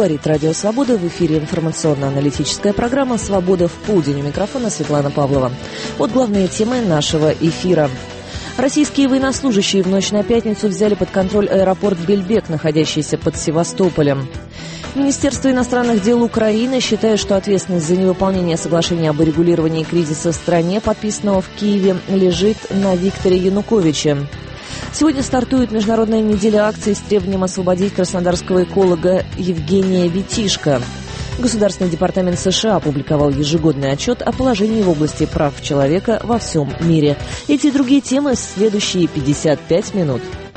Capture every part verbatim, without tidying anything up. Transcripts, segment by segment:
Говорит Радио Свобода. В эфире информационно-аналитическая программа «Свобода в полдень». У микрофона Светлана Павлова. Вот главные темы нашего эфира. Российские военнослужащие в ночь на пятницу взяли под контроль аэропорт Бельбек, находящийся под Севастополем. Министерство иностранных дел Украины считает, что ответственность за невыполнение соглашения об урегулировании кризиса в стране, подписанного в Киеве, лежит на Викторе Януковиче. Сегодня стартует международная неделя акций с требованием освободить краснодарского эколога Евгения Витишко. Государственный департамент США опубликовал ежегодный отчет о положении в области прав человека во всем мире. Эти и другие темы в следующие пятьдесят пять минут.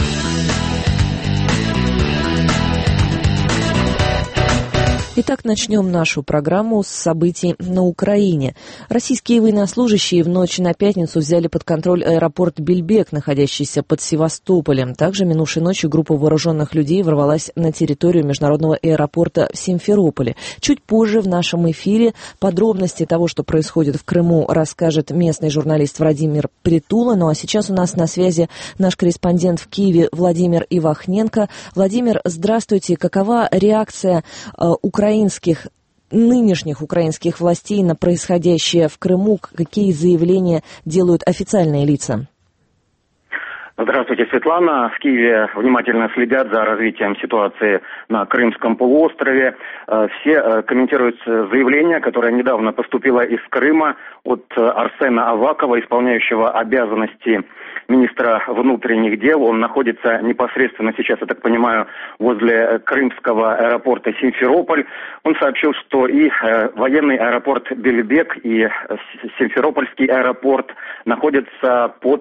Итак, начнем нашу программу с событий на Украине. Российские военнослужащие в ночь на пятницу взяли под контроль аэропорт Бельбек, находящийся под Севастополем. Также минувшей ночью группа вооруженных людей ворвалась на территорию международного аэропорта в Симферополе. Чуть позже в нашем эфире подробности того, что происходит в Крыму, расскажет местный журналист Владимир Притула. Ну а сейчас у нас на связи наш корреспондент в Киеве Владимир Ивахненко. Владимир, здравствуйте. Какова реакция э, украинцев? украинских, нынешних украинских властей на происходящее в Крыму? Какие заявления делают официальные лица? Здравствуйте, Светлана. В Киеве внимательно следят за развитием ситуации на Крымском полуострове. Все комментируют заявление, которое недавно поступило из Крыма от Арсена Авакова, исполняющего обязанности министра внутренних дел. Он находится непосредственно сейчас, я так понимаю, возле крымского аэропорта Симферополь. Он сообщил, что и военный аэропорт Бельбек, и Симферопольский аэропорт находятся под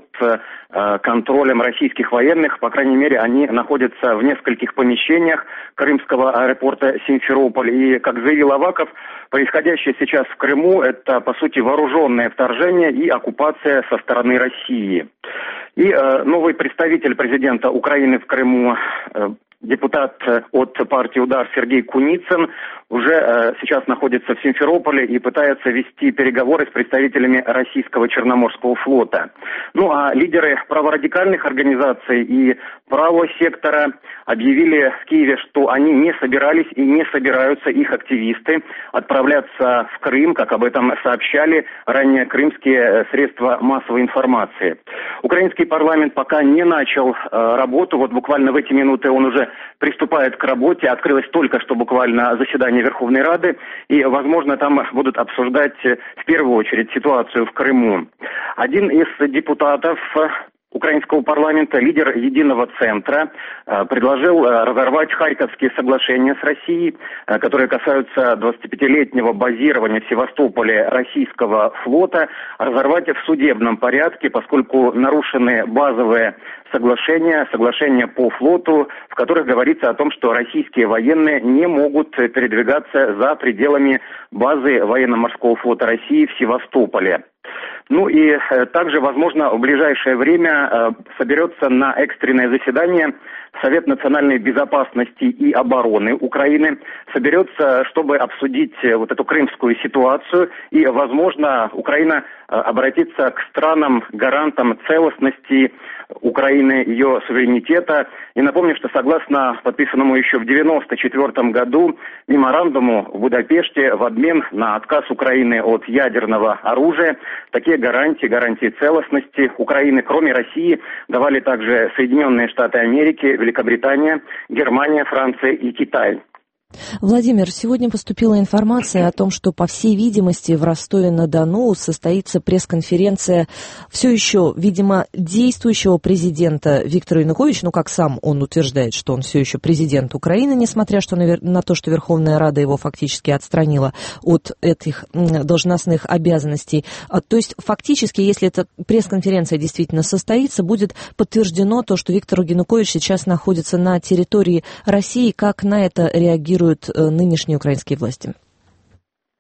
контролем российских военных. По крайней мере, они находятся в нескольких помещениях крымского аэропорта Симферополь. И, как заявил Аваков, происходящее сейчас в Крыму – это, по сути, вооруженное вторжение и оккупация со стороны России. И э, новый представитель президента Украины в Крыму, э, депутат от партии «Удар» Сергей Куницын, уже э, сейчас находится в Симферополе и пытается вести переговоры с представителями российского Черноморского флота. Ну а лидеры праворадикальных организаций и правого сектора объявили в Киеве, что они не собирались и не собираются, их активисты, отправляться в Крым, как об этом сообщали ранее крымские средства массовой информации. Украинский парламент пока не начал э, работу, вот буквально в эти минуты он уже приступает к работе, открылось только что буквально заседание Верховной Рады, и, возможно, там будут обсуждать в первую очередь ситуацию в Крыму. Один из депутатов украинского парламента, лидер Единого центра, предложил разорвать Харьковские соглашения с Россией, которые касаются двадцатипятилетнего базирования в Севастополе российского флота, разорвать в судебном порядке, поскольку нарушены базовые соглашения, соглашения по флоту, в которых говорится о том, что российские военные не могут передвигаться за пределами базы военно-морского флота России в Севастополе. Ну и э, также, возможно, в ближайшее время э, соберется на экстренное заседание Совет национальной безопасности и обороны Украины, соберется, чтобы обсудить э, вот эту крымскую ситуацию, и, возможно, Украина э, обратится к странам-гарантам целостности Украины, ее суверенитета. И напомню, что согласно подписанному еще в девяносто четвёртом году меморандуму в Будапеште, в обмен на отказ Украины от ядерного оружия, такие гарантии, гарантии целостности Украины, кроме России, давали также Соединенные Штаты Америки, Великобритания, Германия, Франция и Китай. Владимир, сегодня поступила информация о том, что, по всей видимости, в Ростове-на-Дону состоится пресс-конференция все еще, видимо, действующего президента Виктора Януковича, ну, как сам он утверждает, что он все еще президент Украины, несмотря на то, что Верховная Рада его фактически отстранила от этих должностных обязанностей. То есть, фактически, если эта пресс-конференция действительно состоится, будет подтверждено то, что Виктор Янукович сейчас находится на территории России. Как на это реагируют нынешние украинские власти?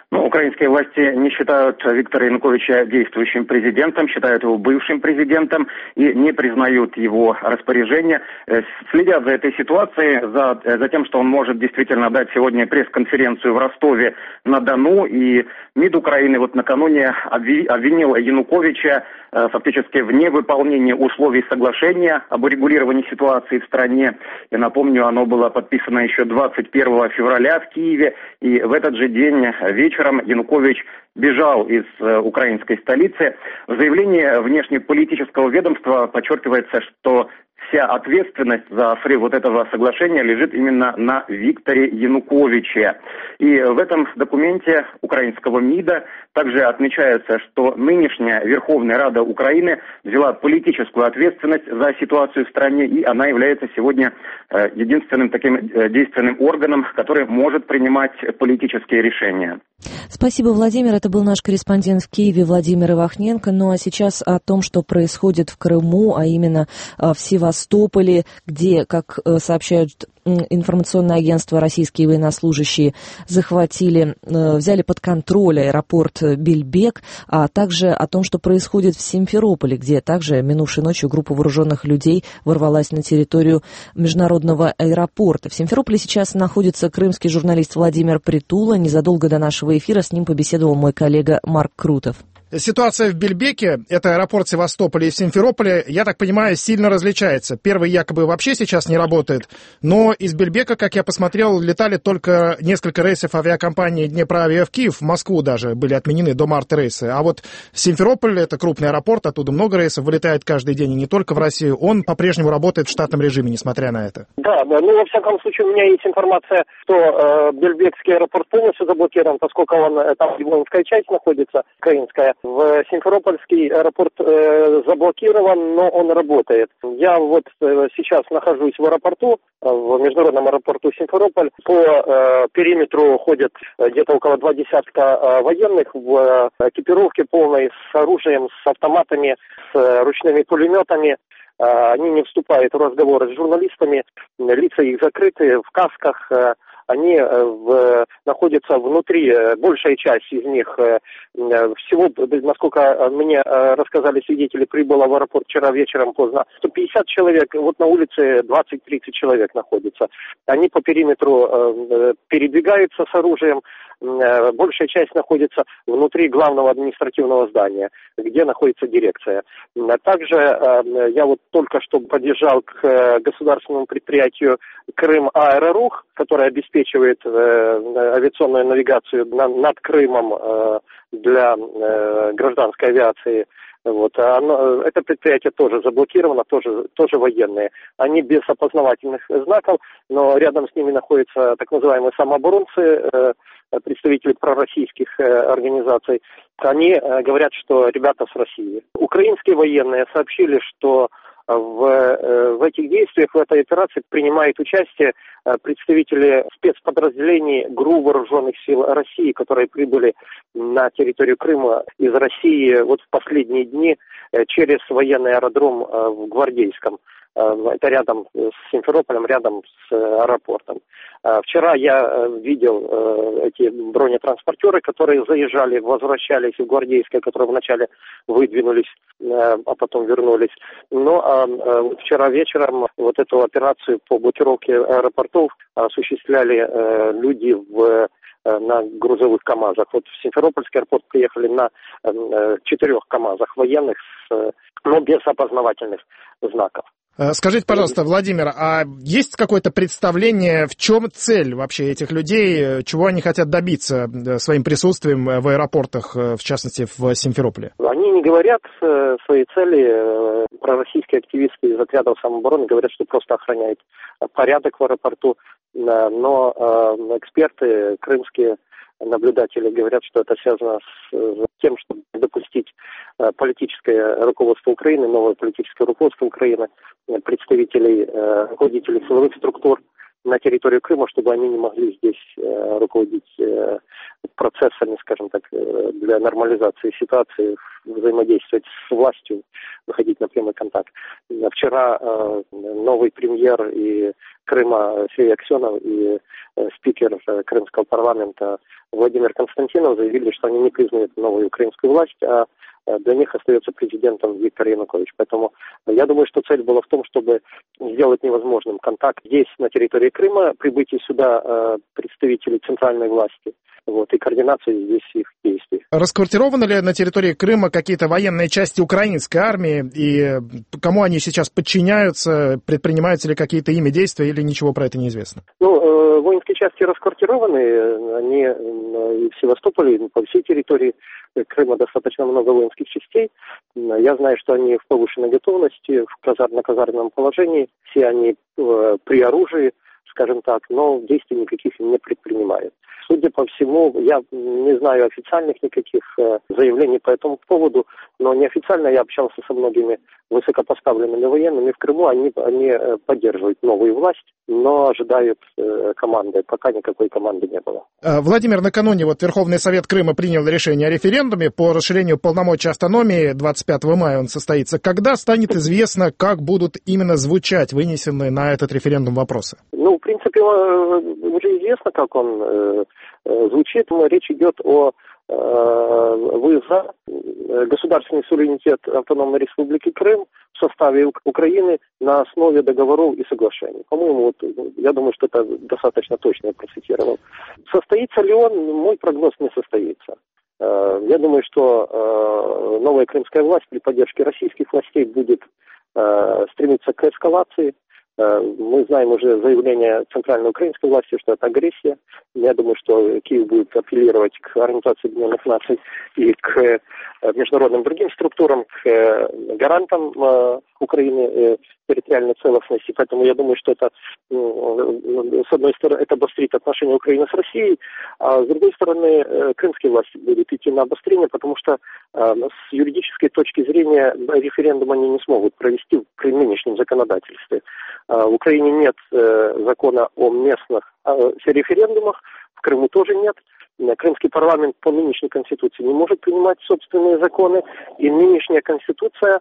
Ну, украинские власти не считают Виктора Януковича действующим президентом, считают его бывшим президентом и не признают его распоряжения. Следят за этой ситуацией, за, за тем, что он может действительно дать сегодня пресс-конференцию в Ростове-на-Дону. И МИД Украины вот накануне обвинил Януковича фактически в невыполнении условий соглашения об урегулировании ситуации в стране. Я напомню, оно было подписано еще двадцать первого февраля в Киеве, и в этот же день вечером Янукович бежал из э, украинской столицы. В заявлении внешнеполитического ведомства подчеркивается, что вся ответственность за срыв вот этого соглашения лежит именно на Викторе Януковиче. И в этом документе украинского МИДа также отмечается, что нынешняя Верховная Рада Украины взяла политическую ответственность за ситуацию в стране, и она является сегодня э, единственным таким э, действенным органом, который может принимать политические решения. Спасибо, Владимир. Это был наш корреспондент в Киеве Владимир Ивахненко. Ну а сейчас о том, что происходит в Крыму, а именно в Севастополе, где, как сообщают информационное агентство, российские военнослужащие захватили, взяли под контроль аэропорт Бельбек, а также о том, что происходит в Симферополе, где также минувшей ночью группа вооруженных людей ворвалась на территорию международного аэропорта. В Симферополе сейчас находится крымский журналист Владимир Притула. Незадолго до нашего эфира с ним побеседовал мой коллега Марк Крутов. Ситуация в Бельбеке, это аэропорт Севастополя и Симферополя, я так понимаю, сильно различается. Первый якобы вообще сейчас не работает, но из Бельбека, как я посмотрел, летали только несколько рейсов авиакомпании Днепроавиа в Киев, в Москву даже были отменены до марта рейсы. А вот Симферополь, это крупный аэропорт, оттуда много рейсов, вылетает каждый день и не только в Россию, он по-прежнему работает в штатном режиме, несмотря на это. Да, да, ну во всяком случае у меня есть информация, что э, Бельбекский аэропорт полностью заблокирован, поскольку он, там воинская часть находится, украинская. В Симферопольский аэропорт э, заблокирован, но он работает. Я вот э, сейчас нахожусь в аэропорту, в международном аэропорту Симферополь. По э, периметру ходят где-то около два десятка э, военных в э, экипировке полной, с оружием, с автоматами, с э, ручными пулеметами. Э, они не вступают в разговоры с журналистами, лица их закрыты, в касках. Э, Они в, находятся внутри, большая часть из них, всего, насколько мне рассказали свидетели, прибыло в аэропорт вчера вечером поздно, сто пятьдесят человек, вот на улице двадцать-тридцать человек находится. Они по периметру передвигаются с оружием, большая часть находится внутри главного административного здания, где находится дирекция. Также я вот только что подъезжал к государственному предприятию Крым-Аэрорух, которое обеспечивает авиационную навигацию над Крымом для гражданской авиации. Вот. Оно, это предприятие тоже заблокировано, тоже, тоже военные. Они без опознавательных знаков, но рядом с ними находятся так называемые самооборонцы, представители пророссийских организаций. Они говорят, что ребята с России. Украинские военные сообщили, что в, в этих действиях, в этой операции принимают участие представители спецподразделений ГРУ Вооруженных сил России, которые прибыли на территорию Крыма из России вот в последние дни через военный аэродром в Гвардейском. Это рядом с Симферополем, рядом с аэропортом. Вчера я видел эти бронетранспортеры, которые заезжали, возвращались в Гвардейское, которые вначале выдвинулись, а потом вернулись. Но вчера вечером вот эту операцию по блокировке аэропортов осуществляли люди в на грузовых КАМАЗах. Вот в Симферопольский аэропорт приехали на э, четырех КАМАЗах военных, с, но без опознавательных знаков. Скажите, пожалуйста, Владимир, а есть какое-то представление, в чем цель вообще этих людей, чего они хотят добиться своим присутствием в аэропортах, в частности, в Симферополе? Они не говорят своей цели. Пророссийские активисты из отрядов самообороны говорят, что просто охраняют порядок в аэропорту, но эксперты крымские, наблюдатели говорят, что это связано с тем, чтобы допустить политическое руководство Украины, новое политическое руководство Украины, представителей, руководителей силовых структур на территорию Крыма, чтобы они не могли здесь э, руководить э, процессами, скажем так, э, для нормализации ситуации, взаимодействовать с властью, выходить на прямой контакт. Вчера э, новый премьер и Крыма Сергей Аксенов и э, спикер э, Крымского парламента Владимир Константинов заявили, что они не признают новую украинскую власть, а для них остается президентом Виктор Янукович. Поэтому я думаю, что цель была в том, чтобы сделать невозможным контакт здесь, на территории Крыма, прибытие сюда э, представителей центральной власти, вот, и координацию здесь их действий. Расквартированы ли на территории Крыма какие-то военные части украинской армии, и кому они сейчас подчиняются, предпринимаются ли какие-то ими действия, или ничего про это неизвестно? Ну, э, воинские части расквартированы, они э, и в Севастополе, и по всей территории Крыма достаточно много воинских частей. Я знаю, что они в повышенной готовности, в казар... на казарменном положении. Все они э, при оружии, скажем так, но действий никаких не предпринимают. Судя по всему, я не знаю официальных никаких э, заявлений по этому поводу, но неофициально я общался со многими высокопоставленными военными в Крыму. Они, они поддерживают новую власть, но ожидают э, команды. Пока никакой команды не было. Владимир, накануне вот Верховный Совет Крыма принял решение о референдуме по расширению полномочий автономии. двадцать пятого мая он состоится. Когда станет известно, как будут именно звучать вынесенные на этот референдум вопросы? Ну, в принципе, уже известно, как он э, звучит. Речь идет о вы за государственный суверенитет Автономной Республики Крым в составе Украины на основе договоров и соглашений. По-моему, вот, я думаю, что это достаточно точно я процитировал. Состоится ли он? Мой прогноз не состоится. Я думаю, что новая крымская власть при поддержке российских властей будет стремиться к эскалации. Мы знаем уже заявление центральной украинской власти, что это агрессия. Я думаю, что Киев будет апеллировать к Организации Объединенных Наций и к международным другим структурам, к гарантам Украины территориальной целостности. Поэтому я думаю, что это, с одной стороны, это обострит отношения Украины с Россией, а с другой стороны, крымские власти будут идти на обострение, потому что с юридической точки зрения референдум они не смогут провести при нынешнем законодательстве. В Украине нет закона о местных референдумах, в Крыму тоже нет. Крымский парламент по нынешней конституции не может принимать собственные законы, и нынешняя конституция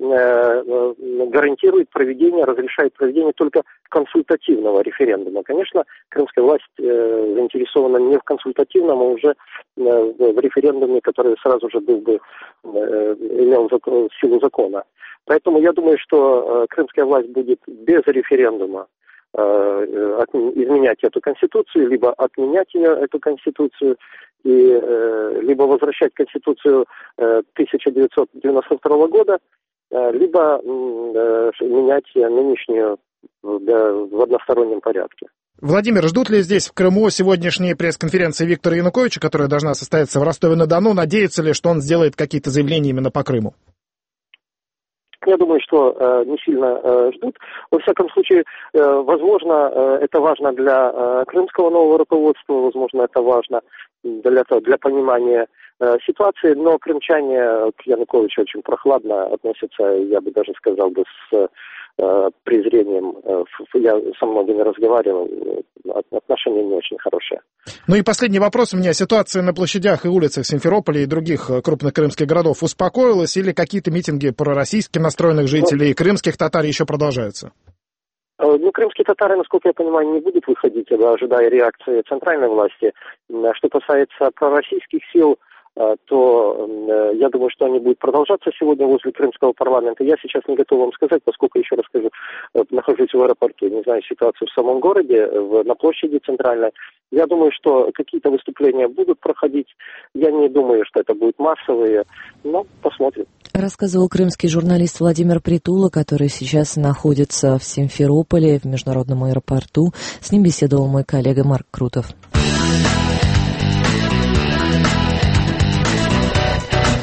гарантирует проведение, разрешает проведение только консультативного референдума. Конечно, крымская власть э, заинтересована не в консультативном, а уже э, в референдуме, который сразу же был бы, э, имел закон, силу закона. Поэтому я думаю, что э, крымская власть будет без референдума э, от, изменять эту конституцию, либо отменять ее, эту конституцию, и э, либо возвращать конституцию э, тысяча девятьсот девяносто второго года, либо э, менять нынешнюю в одностороннем порядке. Владимир, ждут ли здесь в Крыму сегодняшней пресс-конференции Виктора Януковича, которая должна состояться в Ростове-на-Дону? Надеются ли, что он сделает какие-то заявления именно по Крыму? Я думаю, что э, не сильно э, ждут. Во всяком случае, э, возможно, э, это важно для э, крымского нового руководства, возможно, это важно для, для понимания э, ситуации, но крымчане к Януковичу очень прохладно относятся, я бы даже сказал бы, с э, презрением. Я со многими разговаривал, отношения не очень хорошие. Ну и последний вопрос у меня. Ситуация на площадях и улицах Симферополя и других крупных крымских городов успокоилась, или какие-то митинги пророссийски настроенных жителей, ну, крымских татар еще продолжаются? Ну, крымские татары, насколько я понимаю, не будут выходить, ожидая реакции центральной власти. Что касается пророссийских сил, то я думаю, что они будут продолжаться сегодня возле крымского парламента. Я сейчас не готов вам сказать, поскольку, еще раз скажу, нахожусь в аэропорту, не знаю ситуацию в самом городе, в, на площади центральной. Я думаю, что какие-то выступления будут проходить. Я не думаю, что это будут массовые, но посмотрим. Рассказывал крымский журналист Владимир Притула, который сейчас находится в Симферополе, в международном аэропорту. С ним беседовал мой коллега Марк Крутов. В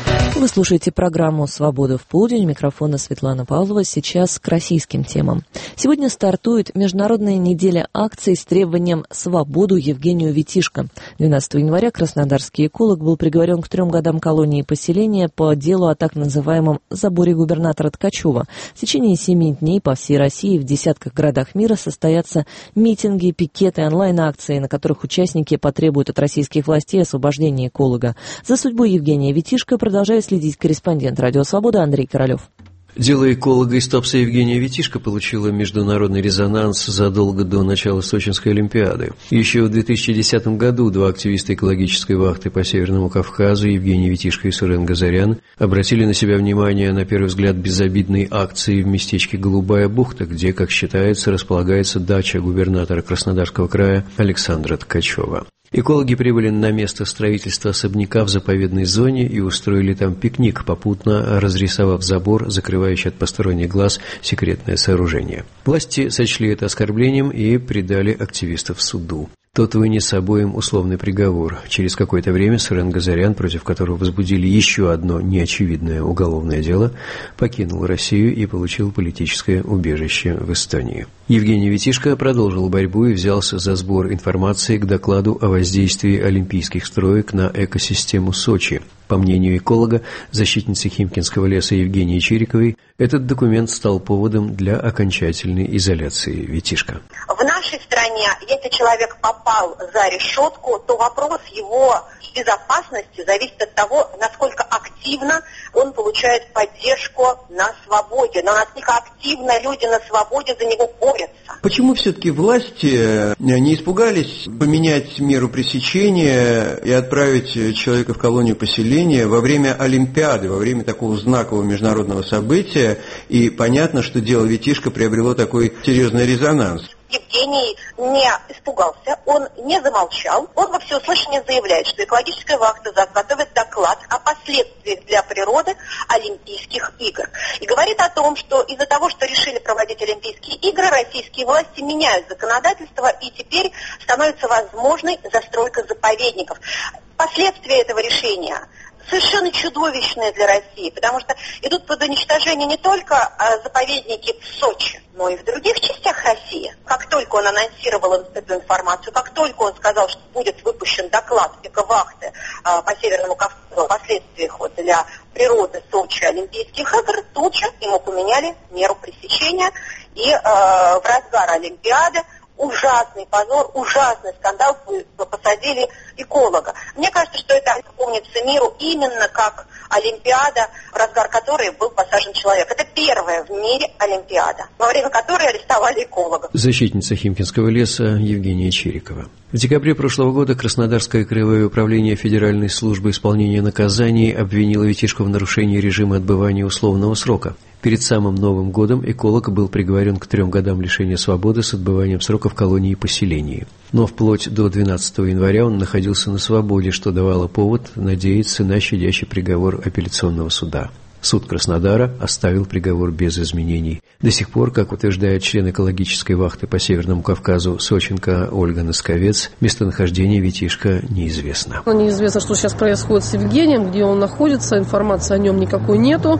Вы слушаете программу «Свобода в полдень». У микрофона Светлана Павлова. Сейчас к российским темам. Сегодня стартует Международная неделя акций с требованием «Свободу Евгению Витишко». двенадцатого января краснодарский эколог был приговорен к трем годам колонии поселения по делу о так называемом заборе губернатора Ткачева. В течение семи дней по всей России в десятках городах мира состоятся митинги, пикеты, онлайн-акции, на которых участники потребуют от российских властей освобождения эколога. За судьбой Евгения Витишко продолжает следить корреспондент «Радио Свобода» Андрей Королев. Дело эколога из Туапсе Евгения Витишко получило международный резонанс задолго до начала Сочинской Олимпиады. Еще в две тысячи десятом году два активиста экологической вахты по Северному Кавказу, Евгений Витишко и Сурен Газарян, обратили на себя внимание на первый взгляд безобидной акции в местечке Голубая бухта, где, как считается, располагается дача губернатора Краснодарского края Александра Ткачева. Экологи прибыли на место строительства особняка в заповедной зоне и устроили там пикник, попутно разрисовав забор, закрывающий от посторонних глаз секретное сооружение. Власти сочли это оскорблением и предали активистов суду. Тот вынес обоим условный приговор. Через какое-то время Сурен Газарян, против которого возбудили еще одно неочевидное уголовное дело, покинул Россию и получил политическое убежище в Эстонии. Евгений Витишко продолжил борьбу и взялся за сбор информации к докладу о воздействии олимпийских строек на экосистему Сочи. По мнению эколога, защитницы Химкинского леса Евгении Чириковой, этот документ стал поводом для окончательной изоляции Витишко. В нашей стране, если человек попал за решетку, то вопрос его безопасности зависит от того, насколько активно он получает поддержку на свободе, насколько активно люди на свободе за него борются. Почему все-таки власти не испугались поменять меру пресечения и отправить человека в колонию поселения во время Олимпиады, во время такого знакового международного события? И понятно, что дело Витишко приобрело такой серьезный резонанс. Евгений не испугался, он не замолчал. Он во всеуслышание заявляет, что экологическая вахта готовит доклад о последствиях для природы Олимпийских игр. И говорит о том, что из-за того, что решили проводить Олимпийские игры, российские власти меняют законодательство, и теперь становится возможной застройка заповедников. Последствия этого решения совершенно чудовищные для России, потому что идут под уничтожение не только заповедники в Сочи, но и в других частях России. Как только он анонсировал эту информацию, как только он сказал, что будет выпущен доклад эко-вахты по Северному Кавказу о последствиях вот для природы Сочи Олимпийских игр, тут же ему поменяли меру пресечения, и э, в разгар Олимпиады ужасный позор, ужасный скандал, посадили эколога. Мне кажется, что это помнится миру именно как Олимпиада, в разгар которой был посажен человек. Это первая в мире Олимпиада, во время которой арестовали эколога. Защитница Химкинского леса Евгения Чирикова. В декабре прошлого года Краснодарское краевое управление Федеральной службы исполнения наказаний обвинило Витишко в нарушении режима отбывания условного срока. Перед самым Новым годом эколог был приговорен к трем годам лишения свободы с отбыванием срока в колонии и поселении. Но вплоть до двенадцатого января он находился на свободе, что давало повод надеяться на щадящий приговор апелляционного суда. Суд Краснодара оставил приговор без изменений. До сих пор, как утверждает член экологической вахты по Северному Кавказу сочинка Ольга Носковец, местонахождение Витишко неизвестно. Неизвестно, что сейчас происходит с Евгением, где он находится, информации о нем никакой нету.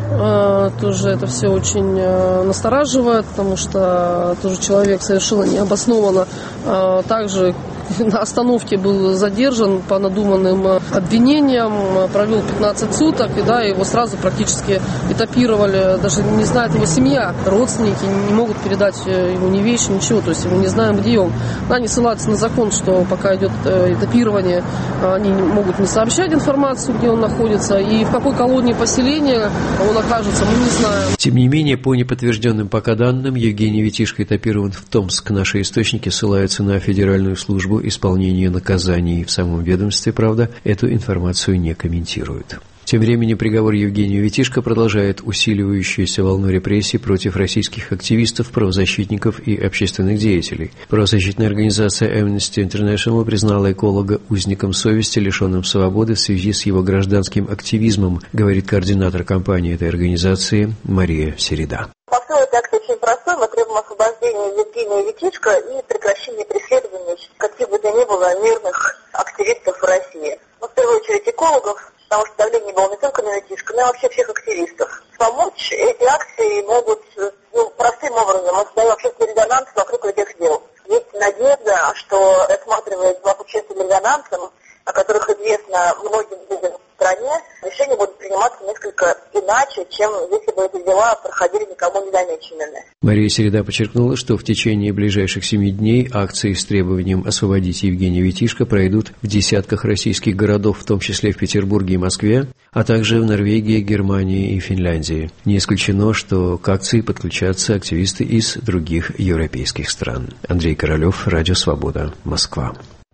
Тоже это все очень настораживает, потому что тоже человек совершенно необоснованно также на остановке был задержан по надуманным обвинениям, провел пятнадцать суток, и да, его сразу практически этапировали, даже не знает его семья, родственники не могут передать ему ни вещи, ничего, то есть мы не знаем, где он. Они ссылаются на закон, что пока идет этапирование, они могут не сообщать информацию, где он находится, и в какой колонии поселения он окажется, мы не знаем. Тем не менее, по неподтвержденным пока данным, Евгений Витишко этапирован в Томск. Наши источники ссылаются на Федеральную службу исполнения наказаний. В самом ведомстве, правда, эту информацию не комментируют. Тем временем приговор Евгению Витишко продолжает усиливающуюся волну репрессий против российских активистов, правозащитников и общественных деятелей. Правозащитная организация Amnesty International признала эколога узником совести, лишенным свободы в связи с его гражданским активизмом, говорит координатор кампании этой организации Мария Середа. Посыл этой акции очень простой. Мы требуем освобождения Евгения Витишко и прекращения преследования каких бы то ни было мирных активистов в России. Но в первую очередь экологов, потому что давление было не только на Витишко, но и вообще всех активистов. Помочь эти акции могут ну, простым образом. Мы создаем общественный резонанс вокруг этих дел. Есть надежда, что рассматриваясь в общественным резонансом, о которых известно многим людям в стране, решения будут приниматься несколько иначе, чем если бы эти дела проходили никому незамеченными. Мария Середа подчеркнула, что в течение ближайших семи дней акции с требованием освободить Евгения Витишко пройдут в десятках российских городов, в том числе в Петербурге и Москве, а также в Норвегии, Германии и Финляндии. Не исключено, что к акции подключатся активисты из других европейских стран. Андрей Королев, Радио Свобода, Москва.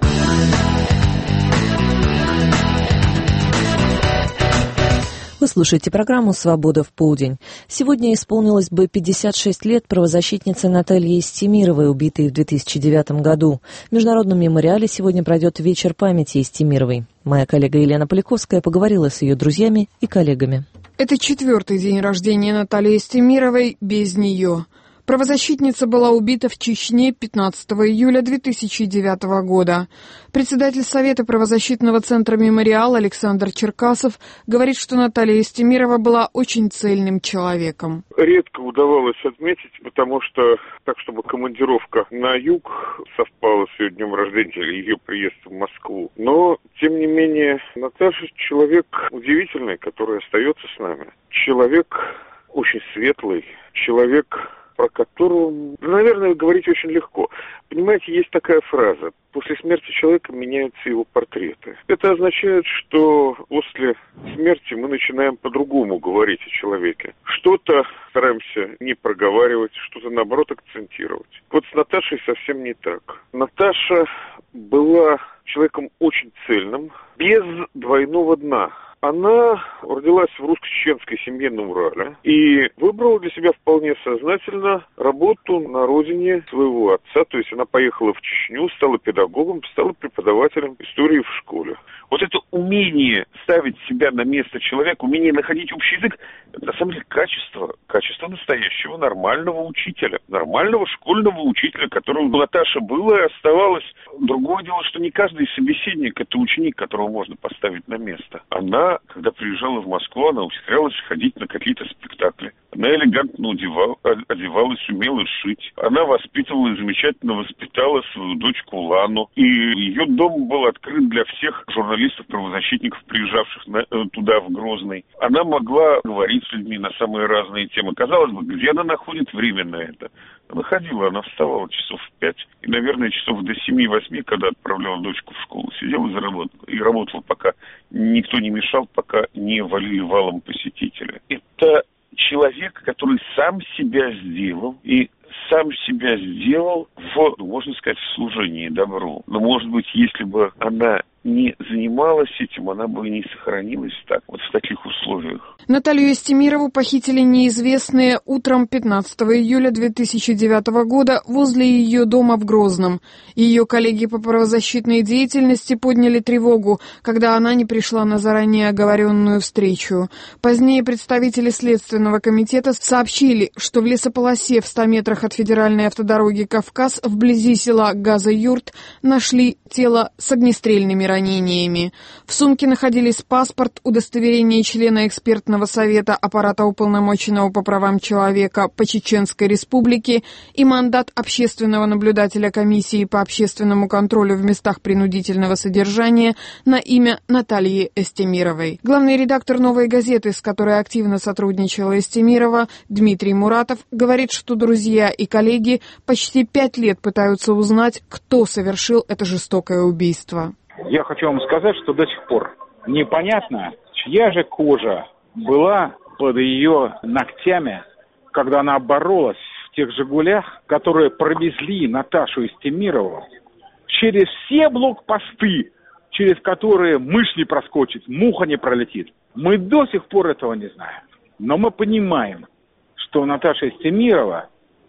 Вы слушаете программу «Свобода в полдень». Сегодня исполнилось бы пятьдесят шесть лет правозащитнице Наталье Истемировой, убитой в две тысячи девятом году. В Международном мемориале сегодня пройдет вечер памяти Истемировой. Моя коллега Елена Поляковская поговорила с ее друзьями и коллегами. Это четвертый день рождения Натальи Истемировой без нее. Правозащитница была убита в Чечне пятнадцатого июля две тысячи девятого года. Председатель Совета правозащитного центра «Мемориал» Александр Черкасов говорит, что Наталья Истемирова была очень цельным человеком. Редко удавалось отметить, потому что так, чтобы командировка на юг совпала с ее днем рождения или ее приезд в Москву. Но, тем не менее, Наташа человек удивительный, который остается с нами. Человек очень светлый, человек, про которого, наверное, говорить очень легко. Понимаете, есть такая фраза: после смерти человека меняются его портреты. Это означает, что после смерти мы начинаем по-другому говорить о человеке. Что-то стараемся не проговаривать, что-то, наоборот, акцентировать. Вот с Наташей совсем не так. Наташа была человеком очень цельным, без двойного дна. Она родилась в русско-чеченской семье на Урале и выбрала для себя вполне сознательно работу на родине своего отца. То есть она поехала в Чечню, стала педагогом, стала преподавателем истории в школе. Вот это умение ставить себя на место человека, умение находить общий язык, это на самом деле качество, качество настоящего нормального учителя, нормального школьного учителя, которого Наташа была и оставалась. Другое дело, что не каждый собеседник – это ученик, которого можно поставить на место. Она, когда приезжала в Москву, она ухитрялась ходить на какие-то спектакли. Она элегантно одевала, одевалась, умела шить. Она воспитывала и замечательно воспитала свою дочку Лану. И ее дом был открыт для всех журналистов-правозащитников, приезжавших на, туда, в Грозный. Она могла говорить с людьми на самые разные темы. Казалось бы, где она находит время на это? Она ходила, она вставала часов в пять. И, наверное, часов до семи-восьми, когда отправляла дочку в школу, сидела и заработала. И работала, пока никто не мешал, пока не валили валом посетителя. Это человек, который сам себя сделал, и сам себя сделал в, можно сказать, в служении добру. Но, может быть, если бы она не занималась этим, она бы и не сохранилась так, вот в таких условиях. Наталью Истемирову похитили неизвестные утром пятнадцатого июля две тысячи девятого года возле ее дома в Грозном. Ее коллеги по правозащитной деятельности подняли тревогу, когда она не пришла на заранее оговоренную встречу. Позднее представители Следственного комитета сообщили, что в лесополосе в ста метрах от федеральной автодороги Кавказ вблизи села Газа-Юрт нашли тело с огнестрельными ранениями. В сумке находились паспорт, удостоверение члена экспертного совета аппарата уполномоченного по правам человека по Чеченской Республике и мандат общественного наблюдателя комиссии по общественному контролю в местах принудительного содержания на имя Натальи Истемировой. Главный редактор «Новой газеты», с которой активно сотрудничала Истемирова, Дмитрий Муратов, говорит, что друзья и коллеги почти пять лет пытаются узнать, кто совершил это жестокое убийство. Я хочу вам сказать, что до сих пор непонятно, чья же кожа была под ее ногтями, когда она боролась в тех «Жигулях», которые провезли Наташу Истемирову через все блокпосты, через которые мышь не проскочит, муха не пролетит. Мы до сих пор этого не знаем. Но мы понимаем, что Наташа Истемирова,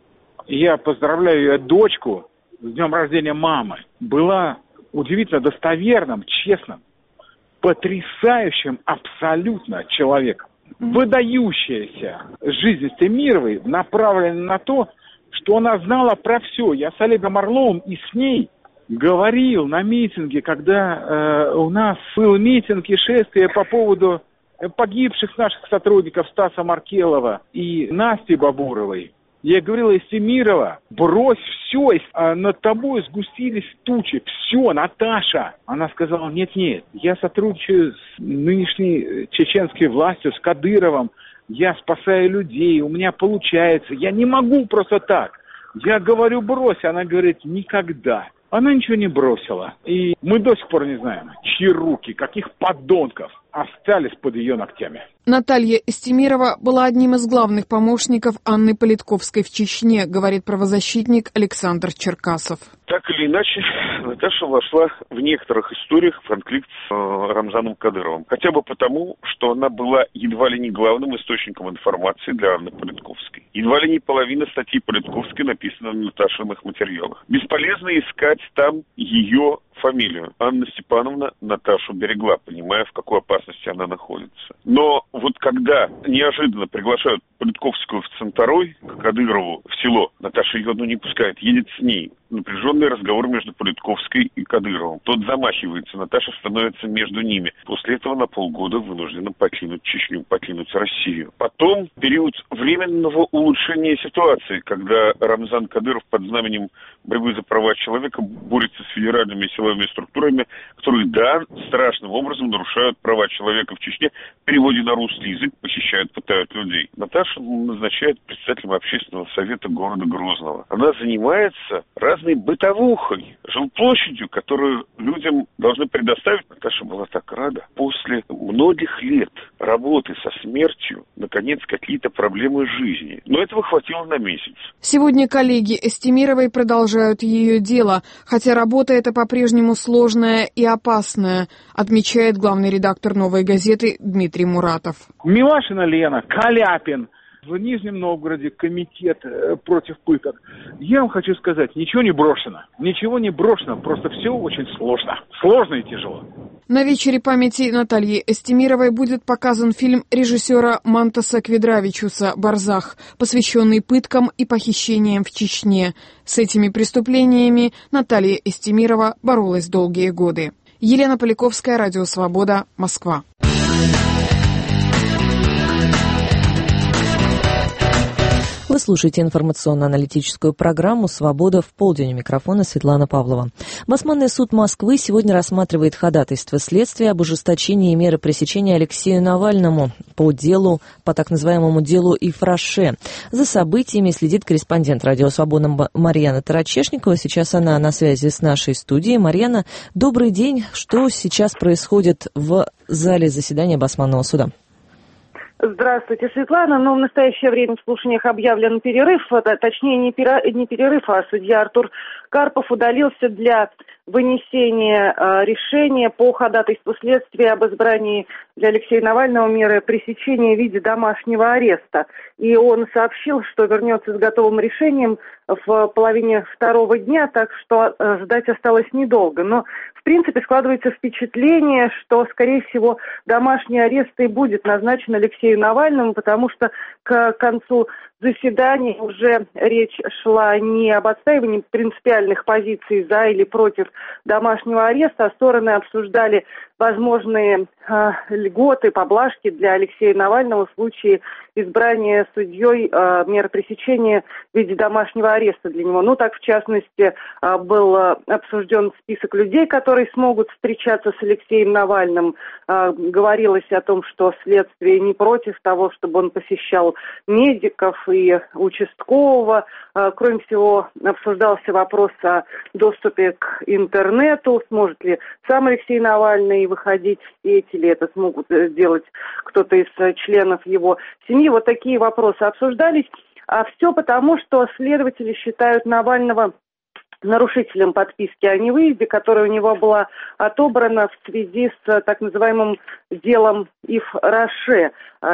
и я поздравляю ее дочку с днем рождения мамы, была удивительно достоверным, честным, потрясающим абсолютно человеком. Выдающаяся жизнь Истемировой направлена на то, что она знала про все. Я с Олегом Орловым и с ней говорил на митинге, когда э, у нас был митинг и шествие по поводу погибших наших сотрудников Стаса Маркелова и Насти Бабуровой. Я говорил: Истемирова, брось все, над тобой сгустились тучи, все, Наташа. Она сказала: нет-нет, я сотрудничаю с нынешней чеченской властью, с Кадыровым, я спасаю людей, у меня получается, я не могу просто так. Я говорю: брось, она говорит: никогда. Она ничего не бросила. И мы до сих пор не знаем, чьи руки, каких подонков остались под ее ногтями. Наталья Истемирова была одним из главных помощников Анны Политковской в Чечне, говорит правозащитник Александр Черкасов. Так или иначе, Наташа вошла в некоторых историях в конфликт с э, Рамзаном Кадыровым. Хотя бы потому, что она была едва ли не главным источником информации для Анны Политковской. Едва ли не половина статьи Политковской написана на Наташиных материалах. Бесполезно искать там ее фамилию. Анна Степановна Наташу берегла, понимая, в какой опасности она находится. Но вот когда неожиданно приглашают Политковскую в Центарой, к Кадырову, в село, Наташа ее ну, не пускает, едет с ней. Напряженный разговор между Политковской и Кадыровым. Тот замахивается, Наташа становится между ними. После этого на полгода вынуждена покинуть Чечню, покинуть Россию. Потом период временного улучшения ситуации, когда Рамзан Кадыров под знаменем борьбы за права человека борется с федеральными силовыми структурами, которые, да, страшным образом нарушают права человека в Чечне, в переводе на русский язык похищают, пытают людей. Наташа назначает председателем общественного совета города Грозного. Она занимается разной бытовухой, жилплощадью, которую людям должны предоставить. Наташа была так рада. После многих лет работы со смертью, наконец, какие-то проблемы жизни. Но этого хватило на месяц. Сегодня коллеги Истемировой продолжают ее дело, хотя работа эта по-прежнему сложная и опасная, отмечает главный редактор «Новой газеты» Дмитрий Муратов. Милашина Лена, Каляпин, в Нижнем Новгороде комитет против пыток. Я вам хочу сказать, ничего не брошено. Ничего не брошено, просто все очень сложно. Сложно и тяжело. На вечере памяти Натальи Истемировой будет показан фильм режиссера Мантаса Кведравичуса «Барзах», посвященный пыткам и похищениям в Чечне. С этими преступлениями Наталья Истемирова боролась долгие годы. Елена Поляковская, Радио Свобода, Москва. Вы слушаете информационно-аналитическую программу «Свобода в полдень». У микрофона Светлана Павлова. Басманный суд Москвы сегодня рассматривает ходатайство следствия об ужесточении меры пресечения Алексею Навальному по делу, по так называемому делу Ифраше. За событиями следит корреспондент «Радио Свобода» Марьяна Тарачешникова. Сейчас она на связи с нашей студией. Марьяна, добрый день. Что сейчас происходит в зале заседания Басманного суда? Здравствуйте, Светлана. Ну, в настоящее время в слушаниях объявлен перерыв, точнее не перерыв, а судья Артур Карпов удалился для вынесения э, решения по ходатайству следствия об избрании для Алексея Навального меры пресечения в виде домашнего ареста. И он сообщил, что вернется с готовым решением в половине второго дня, так что э, ждать осталось недолго. Но, в принципе, складывается впечатление, что, скорее всего, домашний арест и будет назначен Алексею Навальному, потому что к концу заседания уже речь шла не об отстаивании принципиальных позиций за или против домашнего ареста, а стороны обсуждали возможные э, льготы, поблажки для Алексея Навального в случае избрания судьей э, меры пресечения в виде домашнего ареста для него. Ну, так, в частности, э, был э, обсужден список людей, которые смогут встречаться с Алексеем Навальным. Э, говорилось о том, что следствие не против того, чтобы он посещал медиков и участкового. Э, кроме всего, обсуждался вопрос о доступе к интернету, сможет ли сам Алексей Навальный выходить в сеть, или это смогут сделать кто-то из членов его семьи. Вот такие вопросы обсуждались. А все потому, что следователи считают Навального нарушителем подписки о невыезде, которая у него была отобрана в связи с так называемым делом Ифраше.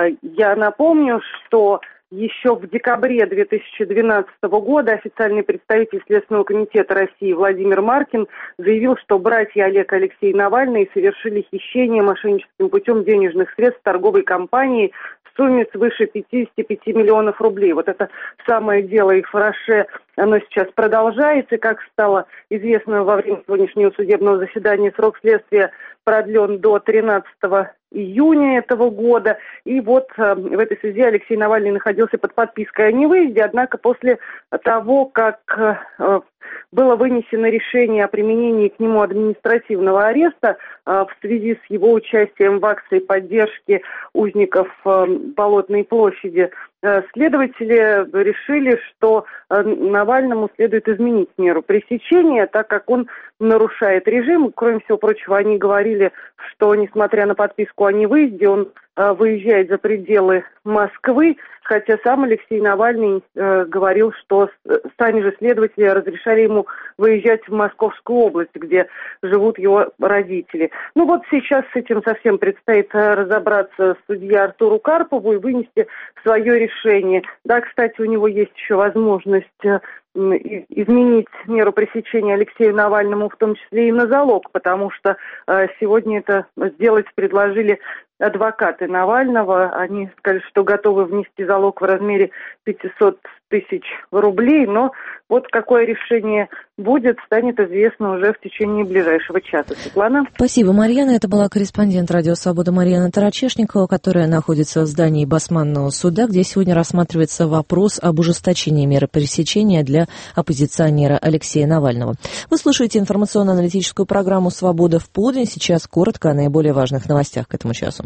Я напомню, что еще в декабре две тысячи двенадцатого года официальный представитель Следственного комитета России Владимир Маркин заявил, что братья Олег и Алексей Навальный совершили хищение мошенническим путем денежных средств торговой компании в сумме свыше пятьдесят пять миллионов рублей. Вот это самое дело Ифраше оно сейчас продолжается. И, как стало известно во время сегодняшнего судебного заседания, срок следствия продлен до тринадцатого июня этого года. И вот э, в этой связи Алексей Навальный находился под подпиской о невыезде, однако после того, как э, было вынесено решение о применении к нему административного ареста э, в связи с его участием в акции поддержки узников э, Болотной площади, э, следователи решили, что э, Навальному следует изменить меру пресечения, так как он нарушает режим. Кроме всего прочего, они говорили, что, несмотря на подписку о невыезде, он э, выезжает за пределы Москвы, хотя сам Алексей Навальный э, говорил, что сами же следователи разрешали ему выезжать в Московскую область, где живут его родители. Ну вот сейчас с этим совсем предстоит разобраться судье Артуру Карпову и вынести свое решение. Да, кстати, у него есть еще возможность э, изменить меру пресечения Алексею Навальному, в том числе и на залог, потому что э, сегодня это сделать предложили адвокаты Навального. Они сказали, что готовы внести залог в размере пятьсот тысяч рублей, но вот какое решение будет, станет известно уже в течение ближайшего часа. Светлана. Спасибо, Марьяна. Это была корреспондент «Радио Свобода» Марьяна Тарачешникова, которая находится в здании Басманного суда, где сегодня рассматривается вопрос об ужесточении меры пресечения для оппозиционера Алексея Навального. Вы слушаете информационно-аналитическую программу «Свобода в полдень». Сейчас коротко о наиболее важных новостях к этому часу.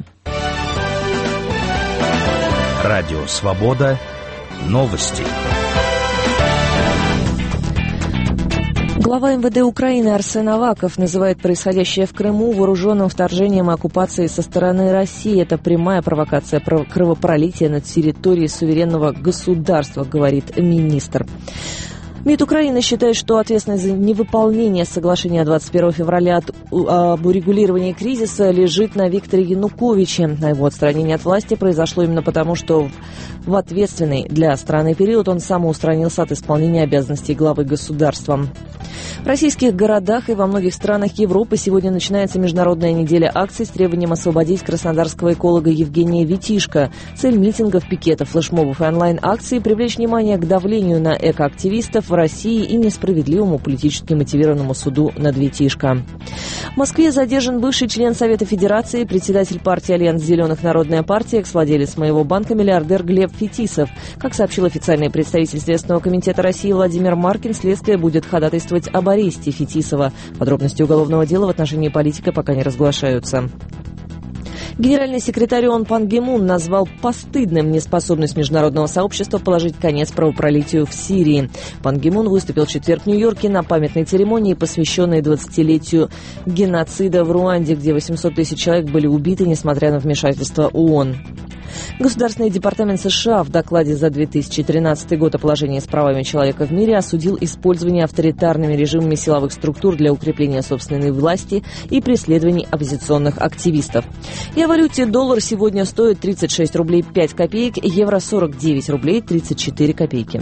Радио «Свобода». Новости. Глава эм вэ дэ Украины Арсен Аваков называет происходящее в Крыму вооруженным вторжением и оккупацией со стороны России. Это прямая провокация кровопролития на территории суверенного государства, говорит министр. МИД Украины считает, что ответственность за невыполнение соглашения двадцать первого февраля от, об урегулировании кризиса лежит на Викторе Януковиче. А его отстранение от власти произошло именно потому, что в ответственный для страны период он самоустранился от исполнения обязанностей главы государства. В российских городах и во многих странах Европы сегодня начинается международная неделя акций с требованием освободить краснодарского эколога Евгения Витишко. Цель митингов, пикетов, флешмобов и онлайн-акций – привлечь внимание к давлению на экоактивистов в России и несправедливому политически мотивированному суду над Витишко. В Москве задержан бывший член Совета Федерации, председатель партии «Альянс Зеленых. Народная партия», экс-владелец «Моего банка», миллиардер Глеб Фетисов. Как сообщил официальный представитель Следственного комитета России Владимир Маркин, следствие будет ходатайствовать об аресте Фетисова. Подробности уголовного дела в отношении политика пока не разглашаются. Генеральный секретарь ООН Пан Ги Мун назвал постыдным неспособность международного сообщества положить конец кровопролитию в Сирии. Пан Ги Мун выступил в четверг в Нью-Йорке на памятной церемонии, посвященной двадцатилетию геноцида в Руанде, где восемьсот тысяч человек были убиты, несмотря на вмешательство ООН. Государственный департамент США в докладе за две тысячи тринадцатый год о положении с правами человека в мире осудил использование авторитарными режимами силовых структур для укрепления собственной власти и преследований оппозиционных активистов. И о валюте: доллар сегодня стоит тридцать шесть рублей пять копеек, евро сорок девять рублей тридцать четыре копейки.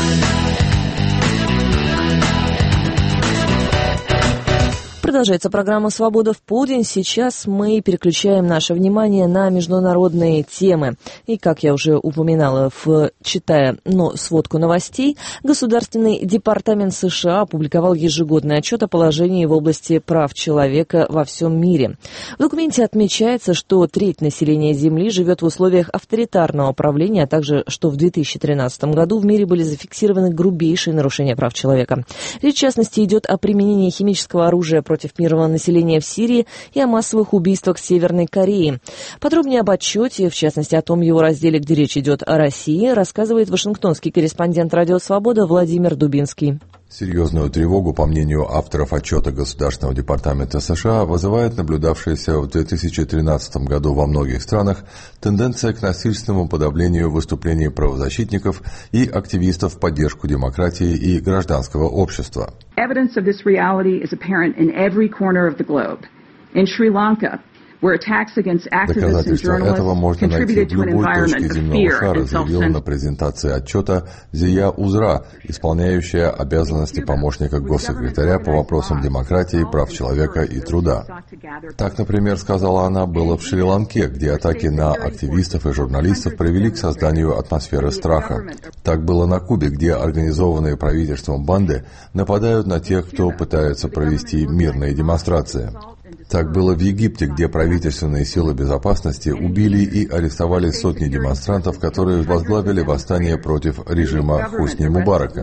Продолжается программа «Свобода в полдень». Сейчас мы переключаем наше внимание на международные темы. И, как я уже упоминала, в, читая но, сводку новостей, Государственный департамент США опубликовал ежегодный отчет о положении в области прав человека во всем мире. В документе отмечается, что треть населения Земли живет в условиях авторитарного правления, а также, что в две тысячи тринадцатом году в мире были зафиксированы грубейшие нарушения прав человека. Речь, в частности, идет о применении химического оружия против против мирного населения в Сирии и о массовых убийствах в Северной Корее. Подробнее об отчете, в частности о том его разделе, где речь идет о России, рассказывает вашингтонский корреспондент «Радио Свобода» Владимир Дубинский. Серьезную тревогу, по мнению авторов отчета Государственного департамента США, вызывает наблюдавшаяся в две тысячи тринадцатом году во многих странах тенденция к насильственному подавлению выступлений правозащитников и активистов в поддержку демократии и гражданского общества. Evidence of this reality is apparent in every corner of the globe. In Sri Lanka, Доказательство этого можно найти в любой точке земного шара, заявила на презентации отчета Зия Узра, исполняющая обязанности помощника госсекретаря по вопросам демократии, прав человека и труда. Так, например, сказала она, было в Шри-Ланке, где атаки на активистов и журналистов привели к созданию атмосферы страха. Так было на Кубе, где организованные правительством банды нападают на тех, кто пытается провести мирные демонстрации. Так было в Египте, где правительственные силы безопасности убили и арестовали сотни демонстрантов, которые возглавили восстание против режима Хусни Мубарака.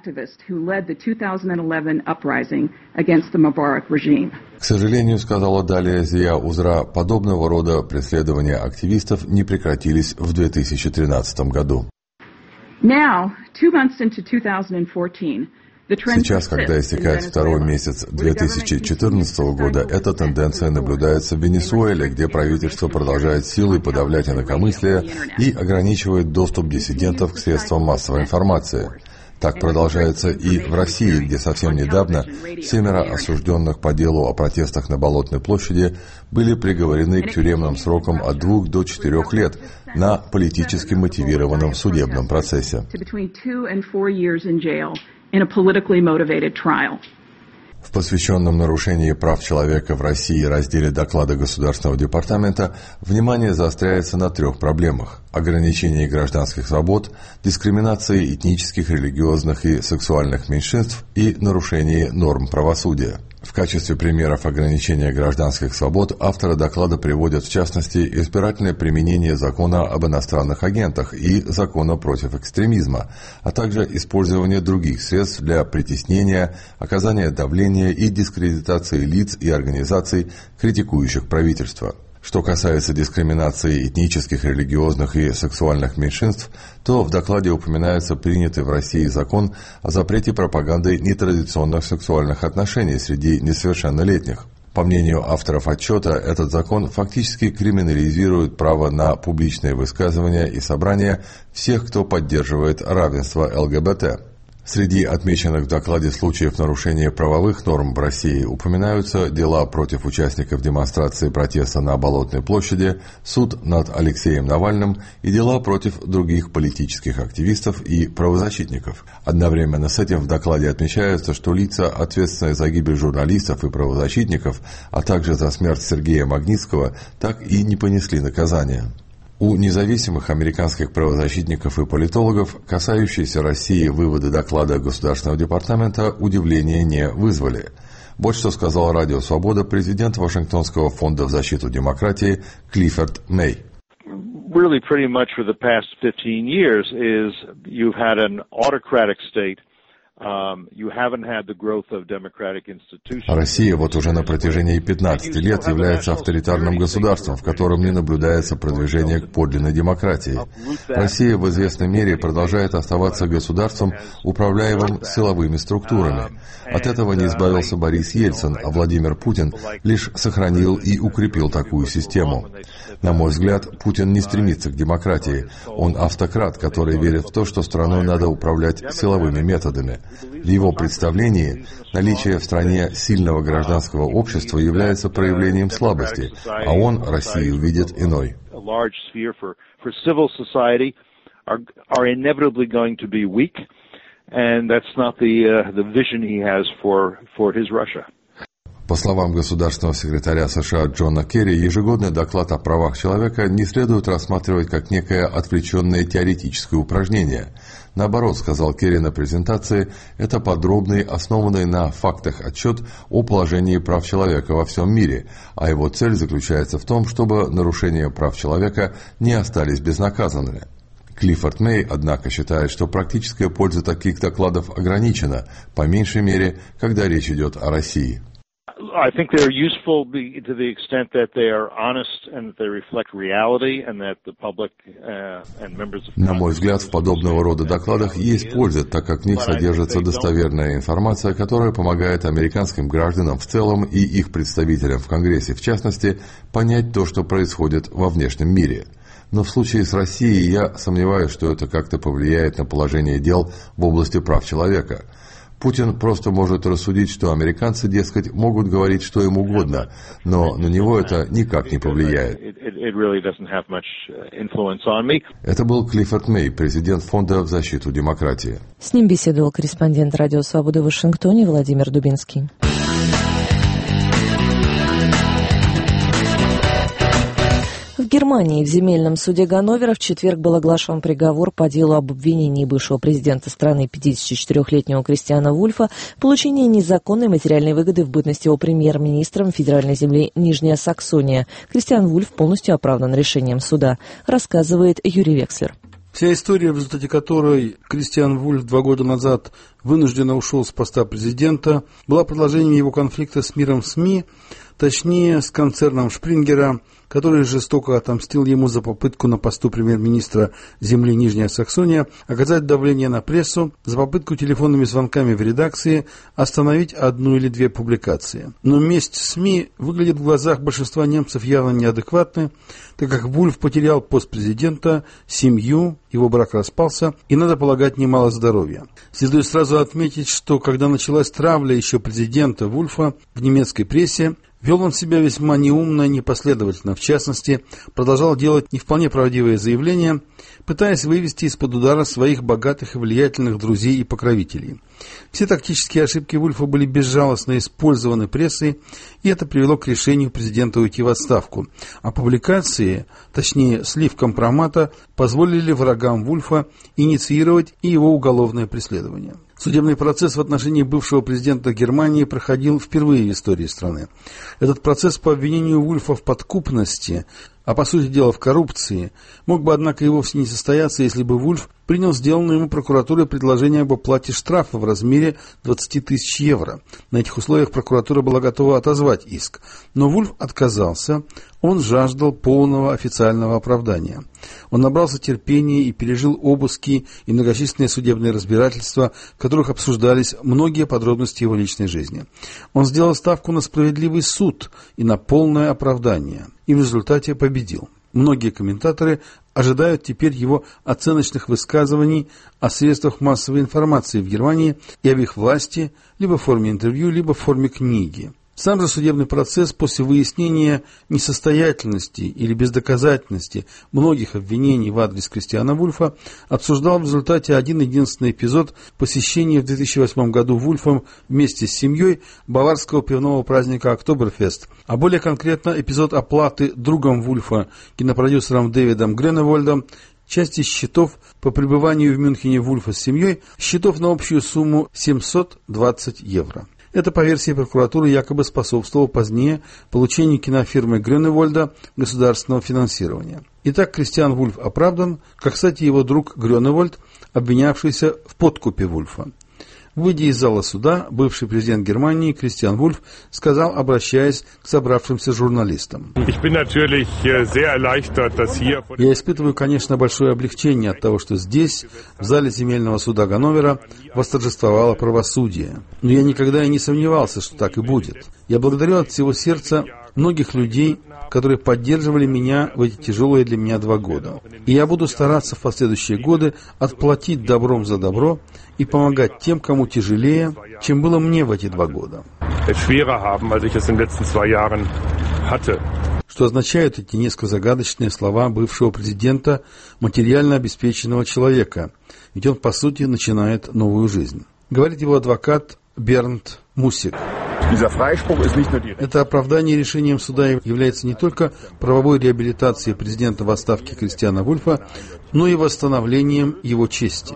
К сожалению, сказала далее Зия Узра, подобного рода преследования активистов не прекратились в две тысячи тринадцатом году. Now, two months into two thousand fourteen, Сейчас, когда истекает второй месяц две тысячи четырнадцатого года, эта тенденция наблюдается в Венесуэле, где правительство продолжает силой подавлять инакомыслие и ограничивает доступ диссидентов к средствам массовой информации. Так продолжается и в России, где совсем недавно семеро осужденных по делу о протестах на Болотной площади были приговорены к тюремным срокам от двух до четырех лет на политически мотивированном судебном процессе. In a politically motivated trial. В посвященном нарушении прав человека в России разделе доклада Государственного департамента внимание заостряется на трех проблемах: ограничении гражданских свобод, дискриминации этнических, религиозных и сексуальных меньшинств и нарушении норм правосудия. В качестве примеров ограничения гражданских свобод авторы доклада приводят, в частности, избирательное применение закона об иностранных агентах и закона против экстремизма, а также использование других средств для притеснения, оказания давления и дискредитации лиц и организаций, критикующих правительство. Что касается дискриминации этнических, религиозных и сексуальных меньшинств, то в докладе упоминается принятый в России закон о запрете пропаганды нетрадиционных сексуальных отношений среди несовершеннолетних. По мнению авторов отчета, этот закон фактически криминализирует право на публичные высказывания и собрания всех, кто поддерживает равенство эл гэ бэ тэ. Среди отмеченных в докладе случаев нарушения правовых норм в России упоминаются дела против участников демонстрации протеста на Болотной площади, суд над Алексеем Навальным и дела против других политических активистов и правозащитников. Одновременно с этим в докладе отмечается, что лица, ответственные за гибель журналистов и правозащитников, а также за смерть Сергея Магнитского, так и не понесли наказания. У независимых американских правозащитников и политологов, касающиеся России выводы доклада Государственного департамента, удивления не вызвали. Вот что сказал Радио Свобода президент Вашингтонского фонда в защиту демократии Клиффорд Мэй. Really pretty much for the past fifteen years is you've had an autocratic state. Россия вот уже на протяжении пятнадцати лет является авторитарным государством, в котором не наблюдается продвижение к подлинной демократии. Россия в известной мере продолжает оставаться государством, управляемым силовыми структурами. От этого не избавился Борис Ельцин, а Владимир Путин лишь сохранил и укрепил такую систему. На мой взгляд, Путин не стремится к демократии. Он автократ, который верит в то, что страной надо управлять силовыми методами. В его представлении наличие в стране сильного гражданского общества является проявлением слабости, а он Россию видит иной. По словам государственного секретаря США Джона Керри, ежегодный доклад о правах человека не следует рассматривать как некое отвлеченное теоретическое упражнение. Наоборот, сказал Керри на презентации, это подробный, основанный на фактах отчет о положении прав человека во всем мире, а его цель заключается в том, чтобы нарушения прав человека не остались безнаказанными. Клиффорд Мэй, однако, считает, что практическая польза таких докладов ограничена, по меньшей мере, когда речь идет о России. I think they're useful to the extent that they are honest and that they reflect reality and that the public and members of Congress. На мой взгляд, в подобного рода докладах есть польза, так как в них содержится достоверная информация, которая помогает американским гражданам в целом и их представителям в Конгрессе, в частности, понять то, что происходит во внешнем мире. Но в случае с Россией я сомневаюсь, что это как-то повлияет на положение дел в области прав человека. Путин просто может рассудить, что американцы, дескать, могут говорить что им угодно, но на него это никак не повлияет. Это был Клиффорд Мэй, президент Фонда в защиту демократии. С ним беседовал корреспондент Радио Свободы в Вашингтоне Владимир Дубинский. В Германии в земельном суде Ганновера в четверг был оглашен приговор по делу об обвинении бывшего президента страны пятидесятичетырёхлетнего Кристиана Вульфа в получении незаконной материальной выгоды в бытность его премьер-министром федеральной земли Нижняя Саксония. Кристиан Вульф полностью оправдан решением суда, рассказывает Юрий Векслер. Вся история, в результате которой Кристиан Вульф два года назад вынужденно ушел с поста президента, была продолжением его конфликта с миром СМИ, точнее с концерном Шпрингера, который жестоко отомстил ему за попытку на посту премьер-министра земли Нижняя Саксония оказать давление на прессу, за попытку телефонными звонками в редакции остановить одну или две публикации. Но месть СМИ выглядит в глазах большинства немцев явно неадекватной, так как Вульф потерял пост президента, семью, его брак распался и, надо полагать, немало здоровья. Следует сразу отметить, что когда началась травля еще президента Вульфа в немецкой прессе, вел он себя весьма неумно и непоследовательно. В частности, продолжал делать не вполне правдивые заявления, пытаясь вывести из-под удара своих богатых и влиятельных друзей и покровителей. Все тактические ошибки Вульфа были безжалостно использованы прессой, и это привело к решению президента уйти в отставку. А публикации, точнее слив компромата, позволили врагам Вульфа инициировать и его уголовное преследование. Судебный процесс в отношении бывшего президента Германии проходил впервые в истории страны. Этот процесс по обвинению Вульфа в подкупности, а по сути дела в коррупции, мог бы, однако, и вовсе не состояться, если бы Вульф принял сделанное ему прокуратурой предложение об оплате штрафа в размере двадцать тысяч евро. На этих условиях прокуратура была готова отозвать иск. Но Вульф отказался, он жаждал полного официального оправдания. Он набрался терпения и пережил обыски и многочисленные судебные разбирательства, в которых обсуждались многие подробности его личной жизни. Он сделал ставку на справедливый суд и на полное оправдание, и в результате победил. Многие комментаторы ожидают теперь его оценочных высказываний о средствах массовой информации в Германии и об их власти либо в форме интервью, либо в форме книги. Сам же судебный процесс после выяснения несостоятельности или бездоказательности многих обвинений в адрес Кристиана Вульфа обсуждал в результате один единственный эпизод посещения в две тысячи восьмом году Вульфом вместе с семьей баварского пивного праздника Октоберфест, а более конкретно эпизод оплаты другом Вульфа, кинопродюсером Дэвидом Грюневольдом, части счетов по пребыванию в Мюнхене Вульфа с семьей, счетов на общую сумму семьсот двадцать евро. Это, по версии прокуратуры, якобы способствовало позднее получению кинофирмы Грюневольда государственного финансирования. Итак, Кристиан Вульф оправдан, как, кстати, его друг Грюневольд, обвинявшийся в подкупе Вульфа. Выйдя из зала суда, бывший президент Германии Кристиан Вульф сказал, обращаясь к собравшимся журналистам: «Я испытываю, конечно, большое облегчение от того, что здесь, в зале земельного суда Ганновера, восторжествовало правосудие. Но я никогда и не сомневался, что так и будет. Я благодарю от всего сердца многих людей, которые поддерживали меня в эти тяжелые для меня два года. И я буду стараться в последующие годы отплатить добром за добро и помогать тем, кому тяжелее, чем было мне в эти два года». Что означают эти несколько загадочные слова бывшего президента, материально обеспеченного человека? Ведь он, по сути, начинает новую жизнь. Говорит его адвокат Бернт Мусик. Это оправдание решением суда является не только правовой реабилитацией президента в отставке Кристиана Вульфа, но и восстановлением его чести.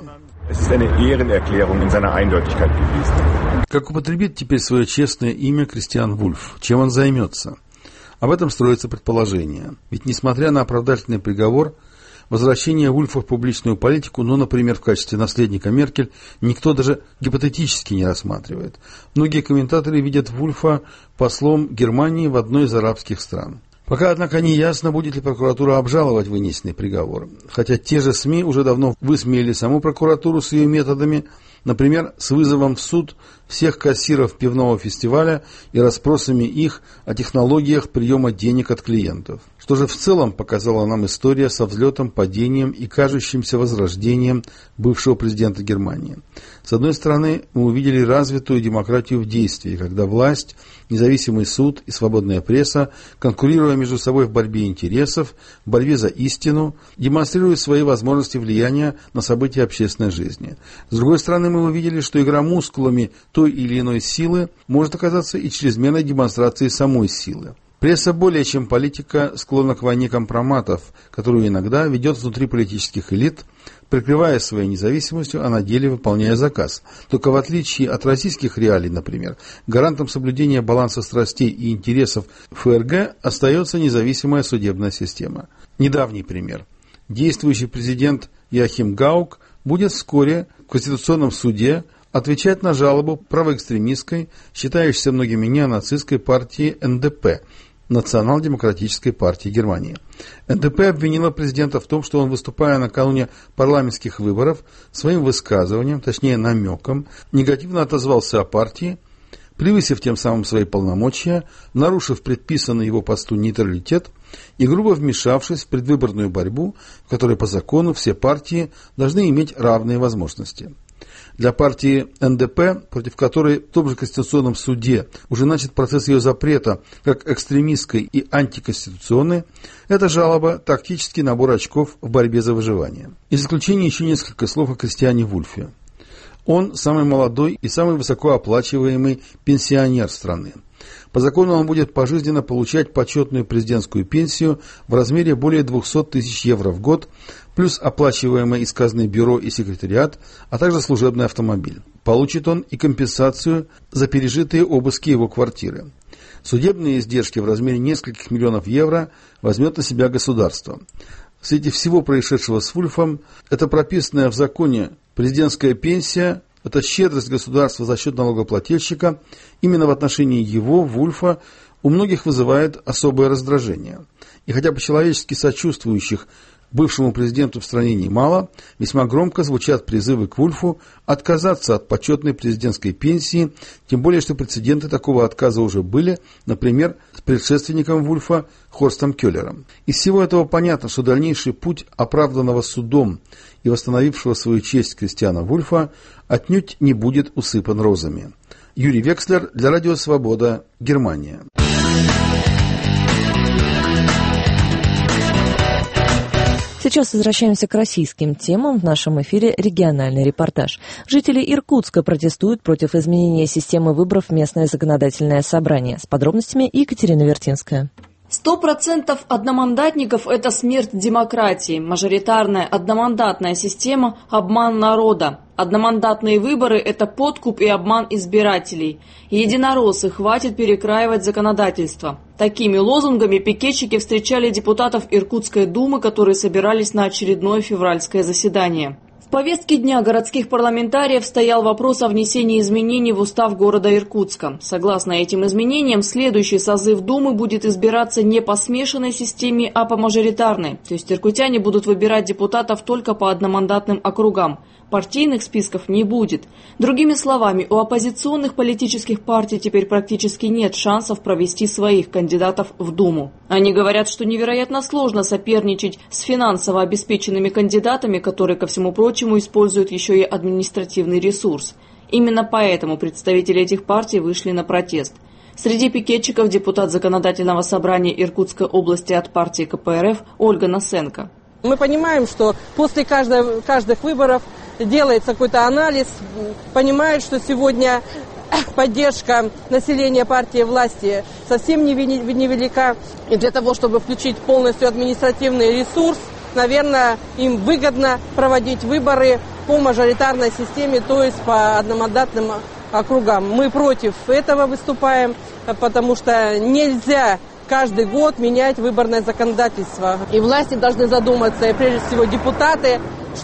Как употребит теперь свое честное имя Кристиан Вульф? Чем он займется? Об этом строится предположение. Ведь, несмотря на оправдательный приговор, возвращение Вульфа в публичную политику, ну, например, в качестве наследника Меркель, никто даже гипотетически не рассматривает. Многие комментаторы видят Вульфа послом Германии в одной из арабских стран. Пока, однако, не ясно, будет ли прокуратура обжаловать вынесенный приговор. Хотя те же СМИ уже давно высмеяли саму прокуратуру с ее методами, например, с вызовом в суд всех кассиров пивного фестиваля и расспросами их о технологиях приема денег от клиентов. Что же в целом показала нам история со взлетом, падением и кажущимся возрождением бывшего президента Германии? С одной стороны, мы увидели развитую демократию в действии, когда власть, независимый суд и свободная пресса, конкурируя между собой в борьбе интересов, в борьбе за истину, демонстрируют свои возможности влияния на события общественной жизни. С другой стороны, мы увидели, что игра мускулами той или иной силы может оказаться и чрезмерной демонстрацией самой силы. Пресса более чем политика склонна к войне компроматов, которую иногда ведет внутри политических элит, прикрываясь своей независимостью, а на деле выполняя заказ. Только в отличие от российских реалий, например, гарантом соблюдения баланса страстей и интересов ФРГ остается независимая судебная система. Недавний пример. Действующий президент Йоахим Гаук будет вскоре в Конституционном суде отвечать на жалобу правоэкстремистской, считающейся многими неонацистской партии эн дэ пэ, Национал-демократической партии Германии. эн дэ пэ обвинила президента в том, что он, выступая накануне парламентских выборов, своим высказыванием, точнее намеком, негативно отозвался о партии, превысив тем самым свои полномочия, нарушив предписанный его посту нейтралитет и грубо вмешавшись в предвыборную борьбу, в которой по закону все партии должны иметь равные возможности. Для партии эн дэ пэ, против которой в том же Конституционном суде уже начат процесс ее запрета как экстремистской и антиконституционной, эта жалоба – тактический набор очков в борьбе за выживание. Из исключения еще несколько слов о Кристиане Вульфе. Он самый молодой и самый высокооплачиваемый пенсионер страны. По закону он будет пожизненно получать почетную президентскую пенсию в размере более двухсот тысяч евро в год, плюс оплачиваемое из казны бюро и секретариат, а также служебный автомобиль. Получит он и компенсацию за пережитые обыски его квартиры. Судебные издержки в размере нескольких миллионов евро возьмет на себя государство. В свете всего происшедшего с Вульфом, это прописанная в законе президентская пенсия, это щедрость государства за счет налогоплательщика, именно в отношении его, Вульфа, у многих вызывает особое раздражение. И хотя по-человечески сочувствующих бывшему президенту в стране немало, весьма громко звучат призывы к Вульфу отказаться от почетной президентской пенсии, тем более, что прецеденты такого отказа уже были, например, с предшественником Вульфа Хорстом Келлером. Из всего этого понятно, что дальнейший путь оправданного судом и восстановившего свою честь Кристиана Вульфа отнюдь не будет усыпан розами. Юрий Векслер для Радио Свобода, Германия. Сейчас возвращаемся к российским темам. В нашем эфире региональный репортаж. Жители Иркутска протестуют против изменения системы выборов в местное законодательное собрание. С подробностями Екатерина Вертинская. Сто процентов одномандатников – это смерть демократии. Мажоритарная одномандатная система – обман народа. Одномандатные выборы – это подкуп и обман избирателей. Единороссы, хватит перекраивать законодательство. Такими лозунгами пикетчики встречали депутатов Иркутской думы, которые собирались на очередное февральское заседание. В повестке дня городских парламентариев стоял вопрос о внесении изменений в устав города Иркутска. Согласно этим изменениям, следующий созыв Думы будет избираться не по смешанной системе, а по мажоритарной. То есть иркутяне будут выбирать депутатов только по одномандатным округам. Партийных списков не будет. Другими словами, у оппозиционных политических партий теперь практически нет шансов провести своих кандидатов в Думу. Они говорят, что невероятно сложно соперничать с финансово обеспеченными кандидатами, которые, ко всему прочему, используют еще и административный ресурс. Именно поэтому представители этих партий вышли на протест. Среди пикетчиков депутат Законодательного собрания Иркутской области от партии ка пэ эр эф Ольга Насенко. Мы понимаем, что после каждого, каждых выборов делается какой-то анализ, понимают, что сегодня поддержка населения партии власти совсем невелика. И для того, чтобы включить полностью административный ресурс, наверное, им выгодно проводить выборы по мажоритарной системе, то есть по одномандатным округам. Мы против этого выступаем, потому что нельзя каждый год менять выборное законодательство. И власти должны задуматься, и прежде всего депутаты,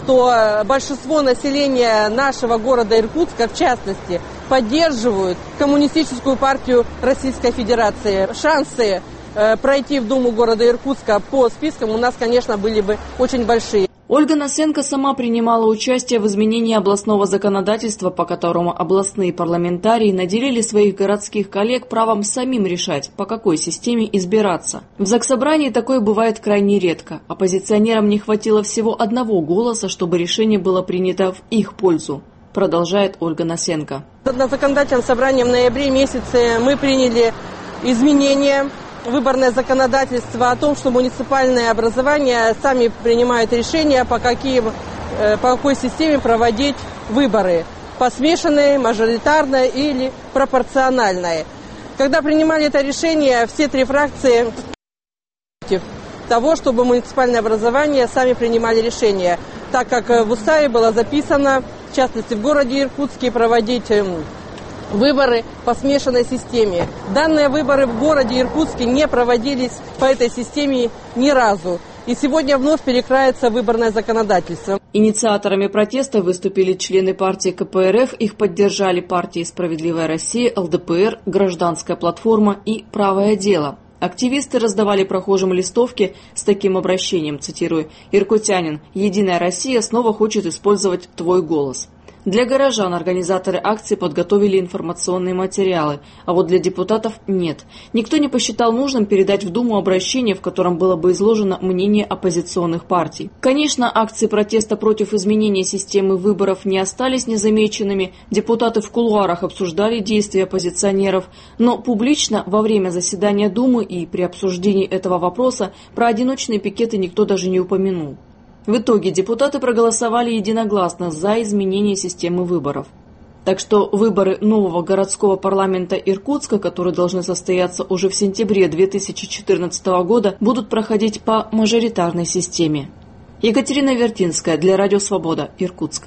что большинство населения нашего города Иркутска, в частности, поддерживают коммунистическую партию Российской Федерации. Шансы э, пройти в Думу города Иркутска по спискам у нас, конечно, были бы очень большие. Ольга Насенко сама принимала участие в изменении областного законодательства, по которому областные парламентарии наделили своих городских коллег правом самим решать, по какой системе избираться. В Заксобрании такое бывает крайне редко. Оппозиционерам не хватило всего одного голоса, чтобы решение было принято в их пользу, продолжает Ольга Насенко. На законодательном собрании в ноябре месяце мы приняли изменения выборное законодательство о том, что муниципальные образования сами принимают решения, по, каким, по какой системе проводить выборы. По смешанной, мажоритарной или пропорциональной. Когда принимали это решение, все три фракции против того, чтобы муниципальные образования сами принимали решения, так как в уставе было записано, в частности в городе Иркутске, проводить выборы по смешанной системе. Данные выборы в городе Иркутске не проводились по этой системе ни разу. И сегодня вновь перекраивается выборное законодательство. Инициаторами протеста выступили члены партии ка пэ эр эф, их поддержали партии «Справедливая Россия», эл дэ пэ эр, «Гражданская платформа» и «Правое дело». Активисты раздавали прохожим листовки с таким обращением, цитирую: «Иркутянин, Единая Россия снова хочет использовать твой голос». Для горожан организаторы акции подготовили информационные материалы, а вот для депутатов нет. Никто не посчитал нужным передать в Думу обращение, в котором было бы изложено мнение оппозиционных партий. Конечно, акции протеста против изменения системы выборов не остались незамеченными. Депутаты в кулуарах обсуждали действия оппозиционеров, но публично во время заседания Думы и при обсуждении этого вопроса про одиночные пикеты никто даже не упомянул. В итоге депутаты проголосовали единогласно за изменение системы выборов. Так что выборы нового городского парламента Иркутска, которые должны состояться уже в сентябре две тысячи четырнадцатого года, будут проходить по мажоритарной системе. Екатерина Вертинская для Радио Свобода, Иркутск.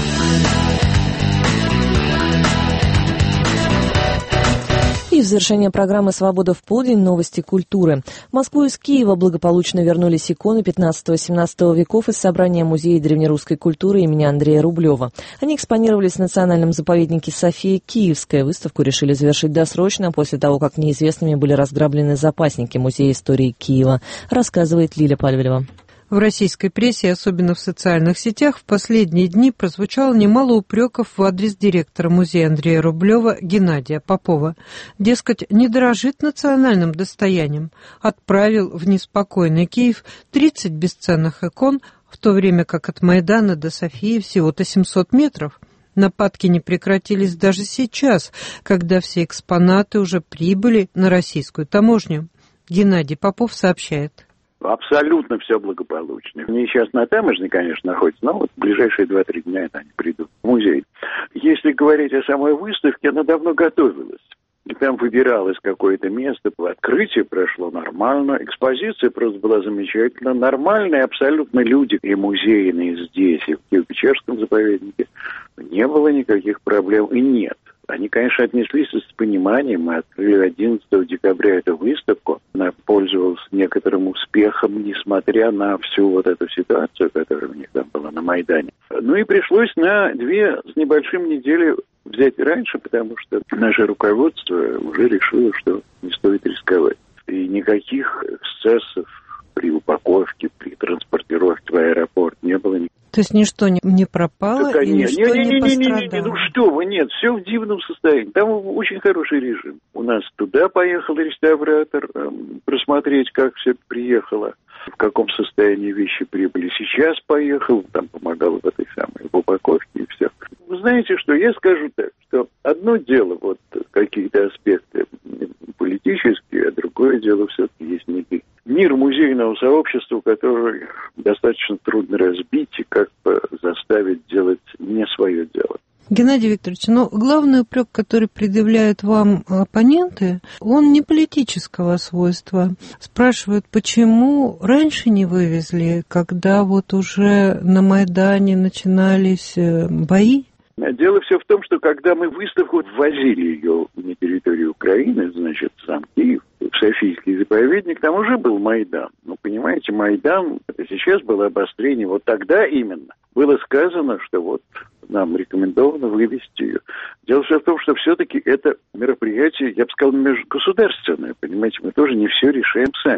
И в завершение программы «Свобода в полдень» новости культуры. В Москву из Киева благополучно вернулись иконы пятнадцатого-семнадцатого веков из собрания Музея древнерусской культуры имени Андрея Рублева. Они экспонировались в национальном заповеднике София Киевская. Выставку решили завершить досрочно после того, как неизвестными были разграблены запасники Музея истории Киева, рассказывает Лиля Пальвелева. В российской прессе, особенно в социальных сетях, в последние дни прозвучало немало упреков в адрес директора музея Андрея Рублева Геннадия Попова. Дескать, не дорожит национальным достоянием. Отправил в неспокойный Киев тридцать бесценных икон, в то время как от Майдана до Софии всего-то семьсот метров. Нападки не прекратились даже сейчас, когда все экспонаты уже прибыли на российскую таможню. Геннадий Попов сообщает. Абсолютно все благополучно. Они сейчас на таможне, конечно, находятся, но вот в ближайшие два-три дня это они придут в музей. Если говорить о самой выставке, она давно готовилась. И там выбиралось какое-то место, открытие прошло нормально, экспозиция просто была замечательна, нормальные абсолютно люди и музейные здесь, и в Киево-Печерском заповеднике. Не было никаких проблем и нет. Они, конечно, отнеслись с пониманием. Мы открыли одиннадцатого декабря эту выставку. Она пользовалась некоторым успехом, несмотря на всю вот эту ситуацию, которая у них там была на Майдане. Ну и пришлось на две с небольшим недели взять раньше, потому что наше руководство уже решило, что не стоит рисковать. И никаких эксцессов при упаковке, при транспортировке в аэропорт не было. То есть ничто не, не пропало да, и нет, ничто не, не, не, не, пострадало? Не, не, не, ну что вы, нет, все в дивном состоянии. Там очень хороший режим. У нас туда поехал реставратор эм, просмотреть, как все приехало, в каком состоянии вещи прибыли. Сейчас поехал, там помогал в этой самой в упаковке и все. Вы знаете что, я скажу так, что одно дело, вот какие-то аспекты политические, а другое дело все-таки есть некий мир музейного сообщества, который достаточно трудно разбить и как бы заставить делать не свое дело. Геннадий Викторович, но главный упрек, который предъявляют вам оппоненты, он не политического свойства. Спрашивают, почему раньше не вывезли, когда вот уже на Майдане начинались бои? Дело все в том, что когда мы выставку ввозили ее на территорию Украины, значит, сам Киев, в Софийский заповедник, там уже был Майдан. Ну, понимаете, Майдан, это сейчас было обострение. Вот тогда именно было сказано, что вот нам рекомендовано вывести ее. Дело все в том, что все-таки это мероприятие, я бы сказал, межгосударственное, понимаете, мы тоже не все решаем сами.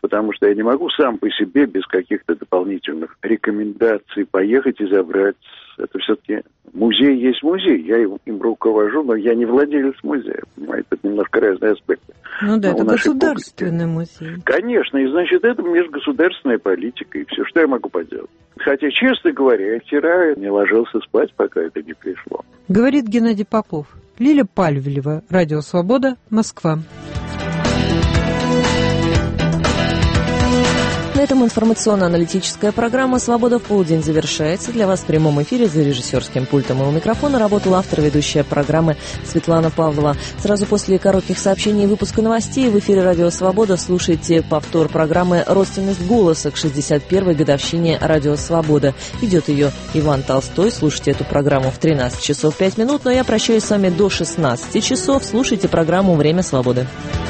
потому что я не могу сам по себе без каких-то дополнительных рекомендаций поехать и забрать. Это все-таки музей есть музей, я им, им руковожу, но я не владелец музея, понимаете, это немножко разные аспекты. Ну да, но это государственный публики. музей. Конечно, и значит, это межгосударственная политика, и все, что я могу поделать. Хотя, честно говоря, я вчера не ложился спать, пока это не пришло. Говорит Геннадий Попов. Лиля Пальвелева, Радио Свобода, Москва. На этом информационно-аналитическая программа «Свобода в полдень» завершается. Для вас в прямом эфире за режиссерским пультом и у микрофона работала автор-ведущая программы Светлана Павлова. Сразу после коротких сообщений и выпуска новостей в эфире «Радио Свобода» слушайте повтор программы «Родственность голоса» к шестьдесят первой годовщине «Радио Свобода». Ведет ее Иван Толстой. Слушайте эту программу в тринадцать часов пять минут, но я прощаюсь с вами до шестнадцати часов. Слушайте программу «Время свободы».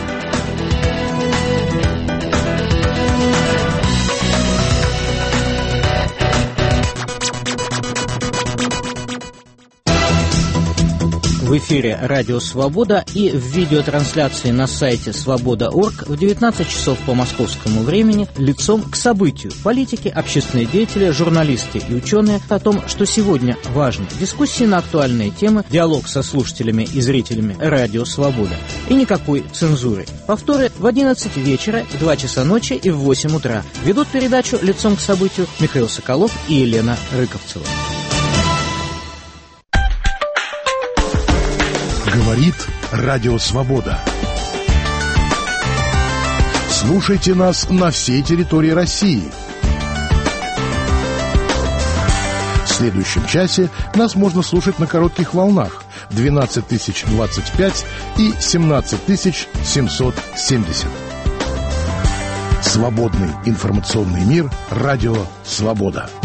В эфире «Радио Свобода» и в видеотрансляции на сайте свобода точка орг в девятнадцать часов по московскому времени лицом к событию. Политики, общественные деятели, журналисты и ученые о том, что сегодня важно. Дискуссии на актуальные темы, диалог со слушателями и зрителями «Радио Свобода». И никакой цензуры. Повторы в одиннадцать вечера, в два часа ночи и в восемь утра. Ведут передачу «Лицом к событию» Михаил Соколов и Елена Рыковцева. Говорит Радио Свобода. Слушайте нас на всей территории России. В следующем часе нас можно слушать на коротких волнах двенадцать тысяч двадцать пять и семнадцать тысяч семьсот семьдесят. Свободный информационный мир. Радио Свобода.